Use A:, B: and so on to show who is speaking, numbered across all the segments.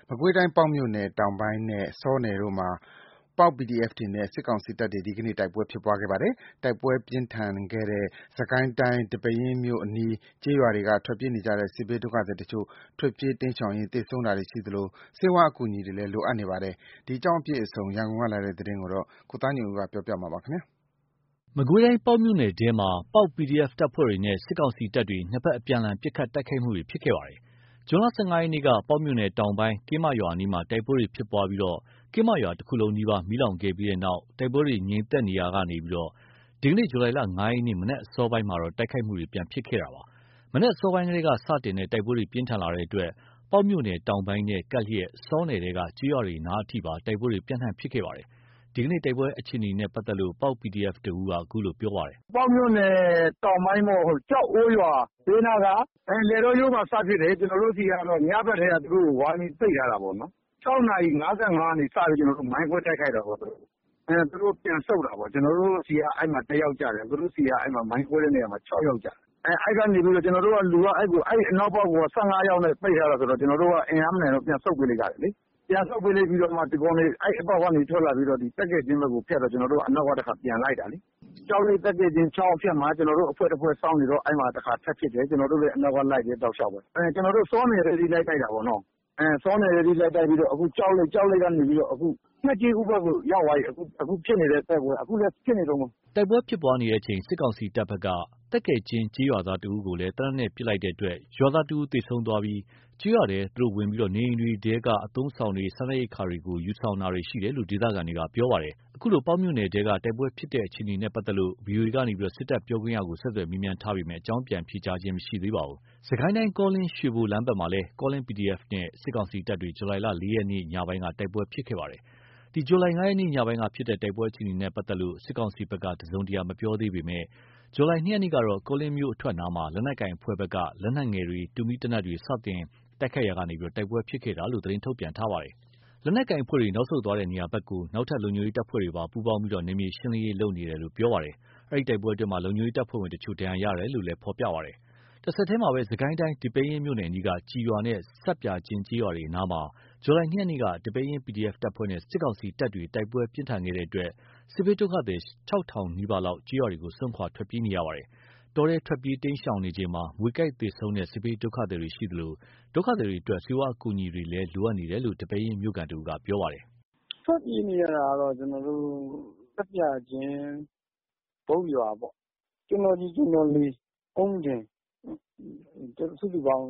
A: မကွေးတိုင်း ပေါက်မြို့နယ်တောင်ပိုင်းနဲ့ ဆောနယ်တို့မှာ ပေါက် PDF တွေနဲ့ စစ်ကောင်စီတပ်တွေ ဒီကနေ့ တိုက်ပွဲဖြစ်ပွားခဲ့ပါတယ်။ တိုက်ပွဲပြင်းထန်ခဲ့တဲ့ စစ်ကိုင်းတိုင်း ဒီပဲယင်းမြို့အနီး ကျေးရွာတွေက ထွက်ပြေးနေကြတဲ့ စစ်ဘေးဒုက္ခသည်တချို့ ထွက်ပြေးတိမ်းရှောင်ရင်း သေဆုံးတာတွေရှိသလို ဆေးဝါးအကူအညီတွေလည်း လိုအပ်နေပါတယ်။ ဒီအကြောင်းအပြည့်အစုံ ရန်ကုန်ကလာတဲ့သတင်းကို ကိုသားညွန့်ဦး ပြောပြမှာပါ။
B: မကွေးတိုင်း ပေါက်မြို့နယ်ထဲမှာ ပေါက် PDF တပ်ဖွဲ့တွေနဲ့ စစ်ကောင်စီတပ်တွေ နှစ်ဘက်အပြန်အလှန် ပစ်ခတ်တိုက်ခိုက်ခဲ့ကြပါတယ်။ ဇွန်လ ၁၅ ရက်နေ့က ပေါက်မြို့နယ်တောင်ပိုင်း ကင်းမရွာအနီးမှာ တိုက်ပွဲတွေဖြစ်ပွားပြီး ကင်းမရွာတခုလုံးနီးပါး မီးလောင်ခဲ့ပြီးနောက် တိုက်ပွဲတွေငြိမ်သက်နေရာကနေ ဒီကနေ့ ဇူလိုင် ၅ ရက်နေ့ မနက်အစောပိုင်းမှာ တိုက်ခိုက်မှုတွေ ပြန်ဖြစ်ခဲ့တာပါ။ မနက်အစောပိုင်းကတည်းက စတင်တဲ့ တိုက်ပွဲတွေပြင်းထန်လာတဲ့အတွက် ပေါက်မြို့နယ်တောင်ပိုင်းနဲ့ကပ်လျက် ဆောနယ်ထဲက ကျေးရွာတွေနားအထိပါ တိုက်ပွဲတွေ ပြင်းထန်ဖြစ်ခဲ့ပါတယ်။ ဒီကနေ့ တိုက်ပွဲအခြေအနေနဲ့ပတ်သက်လို့ ပေါက် PDF တဦးက အခုလိုပြောပါတယ်
C: ။ “ပေါက်မြို့နယ်တောင်ပိုင်း ကျောက်အိုးရွာဘေးနားက လယ်တောရိုးမှာစဖြစ်တယ်။ ကျွန်တော်တို့ဆီကတော့ ညဘက်ထဲက သူတို့ဝိုင်းပြီးပိတ်ထားတာပေါ့နော်။ 6 နာရီ 55 ကနေစပြီး မိုင်းခွဲတိုက်ခိုက်တာပေါ့။ သူတို့ပြန်ဆုတ်တာပေါ့။ ကျွန်တော်တို့ဆီက အဲ့မှာ 1 ယောက်ကျတယ်။ သူတို့ဆီက မိုင်းခွဲတဲ့နေရာမှာ 6 ယောက်ကျတယ်။ အဲ့ကနေပြီးတော့ ကျွန်တော်တို့က လူက အဲ့အနောက်ပေါက်ကို 15 ယောက်နဲ့ပိတ်ထားတာဆိုတော့ ကျွန်တော်တို့ကအင်အားမနိုင်လို့ ပြန်ဆုတ်ပေးလိုက်ရတယ်လေ။ ပြန်ဆုတ်ပေးလိုက်ပြီးတော့မှ ဒီကောင်တွေ အဲ့အပေါက်ကနေထွက်လာပြီးတော့ သက္ကယ်ကျင်းဘက်ကိုဖြတ်တော့ ကျွန်တော်တို့က အနောက်ကတခါပြန်လိုက်တာလေ။ ကျောက်လိပ်သက္ကယ်ကျင်းချောင်းအဖြတ်မှာ ကျွန်တော်တို့အဖွဲ့တဖွဲ့စောင့်နေတော့ အဲ့မှာတခါထပ်ဖြစ်တယ်။ ကျွန်တော်တို့လည်း အနောက်ကလိုက်တယ် တောက်လျှောက်ပဲ။ ကျွန်တော်တို့ ဆောနယ်ထဲထိလိုက်တိုက်တာပေါ့နော်။ ဆောနယ်ထဲထိလိုက်တိုက်ပြီးတော့ အခုကျောက်လိပ်ကနေပြီးတော့ အခုငှက်ကြီးဦးဘက်ကိုရောက်သွားပြီ။ အခုဖြစ်နေတဲ့တိုက်ပွဲ အခုလည်းဖြစ်နေတုန်းပဲ။
B: ” တိုက်ပွဲဖြစ်ပွားနေချိန် စစ်ကောင်စီတပ်ဘက်က သက္ကယ်ကျင်းကျေးရွာသားတဦးကိုလည်း သေနတ်နဲ့ပစ်လိုက်တဲ့အတွက် ရွာသားတဦးသေဆုံးသွားပြီး ကျေးရွာထဲဝင်ပြီး နေအိမ်တွေထဲက အသုံးအဆောင်တွေ စားနပ်ရိက္ခာတွေကို ယူဆောင်တာတွေရှိတယ်လို့ ဒေသခံတွေက ပြောပါတယ်။ အခုလို ပေါက်မြို့နယ်ထဲက တိုက်ပွဲဖြစ်တဲ့အခြေအနေနဲ့ပတ်သက်လို့ ဗွီအိုအေကနေ စစ်တပ်ပြောခွင့်ရကို ဆက်သွယ်မေးမြန်းထားပေမယ့် အကြောင်းပြန်ဖြေကြားခြင်းမရှိသေးပါဘူး။ စစ်ကိုင်းတိုင်း ကောလင်း-ရွှေဘိုလမ်းဘက်မှာလည်း ကောလင်း PDF နဲ့ စစ်ကောင်စီတပ်တွေ ဇူလိုင် ၄ ရက်နေ့ ညပိုင်းက တိုက်ပွဲဖြစ်ခဲ့ပါတယ်။ ဇူလိုင် ၅ ရက်နေ့ ညပိုင်းကဖြစ်တဲ့ တိုက်ပွဲအခြေအနေနဲ့ပတ်သက်လို့ စစ်ကောင်စီဘက်က တစုံတရာမပြောသေးပေမယ့် ဇူလိုင် ၂ ရက်နေ့ကတော့ ကောလင်းမြို့အထွက်နားမှာ လက်နက်ကိုင်အဖွဲ့ဘက်က လက်နက်ငယ်တွေ တူမီးသေနတ်တွေ စတင်တိုက်ခိုက်ရာကနေ တိုက်ပွဲဖြစ်ခဲ့တာလို့ သတင်းထုတ်ပြန်ထားပါတယ်။ လက်နက်ကိုင်အဖွဲ့တွေ နောက်ဆုတ်သွားတဲ့နေရာဘက်ကို နောက်ထပ်လုံခြုံရေးတပ်ဖွဲ့တွေပါ ပူးပေါင်းပြီး နယ်မြေရှင်းလင်းရေးလုပ်နေတယ်လို့ ပြောပါတယ်။ အဲဒီတိုက်ပွဲအတွင်း လုံခြုံရေးတပ်ဖွဲ့ဝင်တချို့ ဒဏ်ရာရတယ်လို့လည်း ဖော်ပြပါတယ်။ တဆက်တည်းမှာပဲ စစ်ကိုင်းတိုင်း ဒီပဲယင်းမြို့နယ်အနီးက ကျည်ရွာနဲ့ စပ်ပြာကျင်းကျေးရွာတွေနားမှာ ဇူလိုင် ၂ ရက်နေ့က ဒီပဲယင်း PDF တပ်ဖွဲ့နဲ့ စစ်ကောင်စီတပ်တွေ တိုက်ပွဲပြင်းထန်ခဲ့တဲ့အတွက် စစ်ဘေးဒုက္ခသည် ၆ ထောင်နီးပါးလောက် ကျေးရွာတွေကို စွန့်ခွာထွက်ပြေးနေရပါတယ်။ တောထဲထွက်ပြေးတိမ်းရှောင်နေချိန် မြွေကိုက်သေဆုံးတဲ့ စစ်ဘေးဒုက္ခသည်တွေရှိသလို ဒုက္ခသည်တွေအတွက် ဆေးဝါးအကူအညီတွေလည်း လိုအပ်နေတယ်လို့ ဒီပဲယင်းမြို့ခံတဦးက ပြောပါတယ်
C: ။ “ထွက်ပြေးနေရတာကတော့ စပ်ပြာကျင်း ဘုတ်ရွာပေါ့။ ကျွန်းတော်ကြီး ကျွန်းတော်လေး အုန်းဒင် စုစုပေါင်း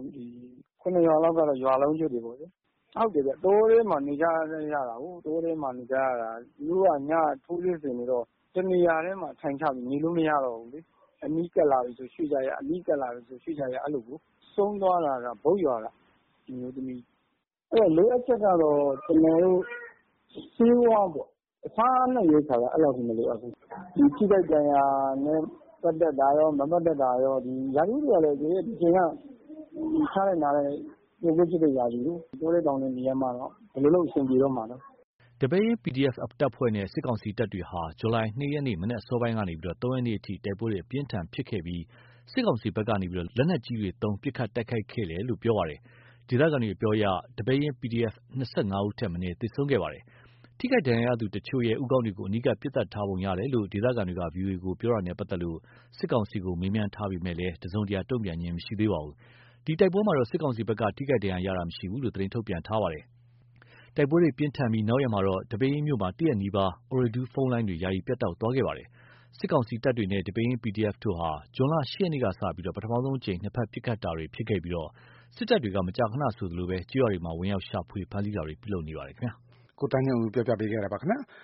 C: 7 ရွာလောက်ကတော့ ရွာလုံးကျွတ်တွေပေါ့ဗျာ။ ဟုတ်တယ်ဗျ။ တောထဲမှာနေကြရတာကိုး။ တောထဲမှာနေကြရတာ သူတို့က ညထိုးစစ်ဆင်နေတော့ တနေရာထဲမှာထိုင်ချပြီး နေလို့မရတော့ဘူးလေ။ အနီးကပ်လာပြီဆို ရွှေ့ကြရ အနီးကပ်လာပြီဆို ရွှေ့ကြရ အဲ့လိုကို။ ဆုံးသွားတာက ဘုတ်ရွာက အမျိုးသမီး။ လိုအပ်ချက်ကတော့ ကျွန်တော်တို့ ဆေးဝါးပေါ့။ စားနပ်ရိက္ခာက အဲ့လောက်ထိမလိုအပ်ဘူး။ ထိခိုက်ဒဏ်ရာနဲ့ပတ်သက်တာရော မပတ်သက်တာရော ရာသီဥတုကလည်း ဒီအချိန်က ဖျားတဲ့နာတဲ့ တုပ်ကွေးဖြစ်တဲ့ရာသီကိုး။ တောထဲတောင်ထဲနေရမှတော့ ဘယ်လိုလုပ်အဆင်ပြေတော့မှာတုန်း။
B: ” ဒီပဲယင်း PDF တပ်ဖွဲ့နဲ့ စစ်ကောင်စီတပ်တွေဟာ ဇူလိုင် ၂ ရက်နေ့ မနက်အစောပိုင်းကနေ ၃ ရက်နေ့အထိ တိုက်ပွဲတွေ အပြင်းအထန်ဖြစ်ခဲ့ပြီး စစ်ကောင်စီဘက်က လက်နက်ကြီးတွေသုံး ပစ်ခတ်တိုက်ခိုက်ခဲ့တယ်လို့ ပြောပါတယ်။ ဒေသခံတွေအပြောအရ ဒီပဲယင်း PDF ၂၅ ဦးထက်မနည်း သေဆုံးခဲ့ပါတယ်။ ထိခိုက်ဒဏ်ရာရသူတချို့ရဲ့ ဦးခေါင်းတွေကို အနီးကပ်ပစ်သတ်ထားပုံရတယ်လို့ ဒေသခံတွေက ဗွီအိုအေကို ပြောတာနဲ့ပတ်သက်လို့ စစ်ကောင်စီကို မေးမြန်းထားပေမယ့် တစုံတရာတုံ့ပြန်ခြင်းမရှိသေးပါဘူး။ ဒီတိုက်ပွဲမှာတော့ စစ်ကောင်စီဘက်က ထိခိုက်ဒဏ်ရာရတာမရှိဘူးလို့ သတင်းထုတ်ပြန်ထားပါတယ်။ တိုက်ပွဲတွေပြင်းထန်ပြီး နောက်ရက်မှာတော့ ဒီပဲယင်းမြို့မှာ တရက်နီးပါး အော်ရေဒူးဖုန်းလိုင်းတွေ ယာယီပြတ်တောက်သွားခဲ့ပါတယ်။ စစ်ကောင်စီတပ်တွေနဲ့ ဒီပဲယင်း PDF တို့ဟာ ဇွန်လ ၈ ရက်နေ့ကစပြီး ပထမဆုံးအကြိမ် နှစ်ဘက်ပစ်ခတ်တာတွေဖြစ်ခဲ့ပြီး စစ်တပ်တွေက မကြာခဏဆိုသလို ကျေးရွာတွေမှာ ဝင်ရောက်ရှာဖွေ ဖမ်းဆီးတာတွေ ပြုလုပ်နေပါတယ်ခင်ဗျာ။
A: ကိုသားညွန့်ဦး ပြောပြပေးခဲ့တာပါခင်ဗျာ။